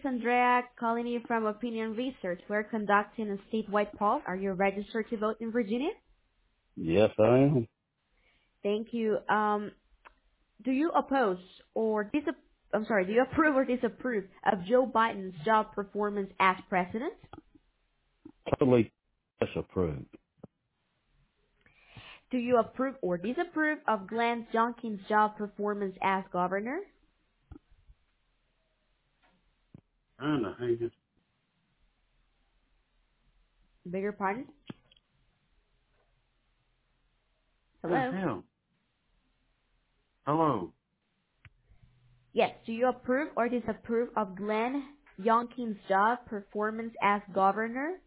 Andrea calling you from Opinion Research. We're conducting a statewide poll. Are you registered to vote in Virginia? Yes, I am. Thank you. Do you oppose or do you approve or disapprove of Joe Biden's job performance as president? Totally disapproved. Do you approve or disapprove of Glenn Youngkin's job performance as governor? I don't know. Hang it. Beg your pardon? What the Hello? hell? Hello. Yes. Do you approve or disapprove of Glenn Youngkin's job performance as governor?